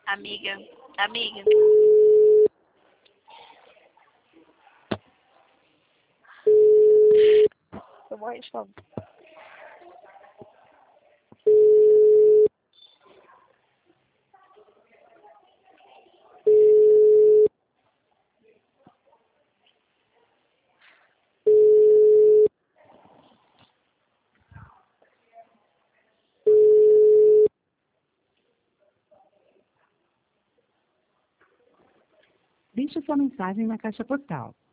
Amiga, amiga. Eu morri de fome. Deixe sua mensagem na caixa postal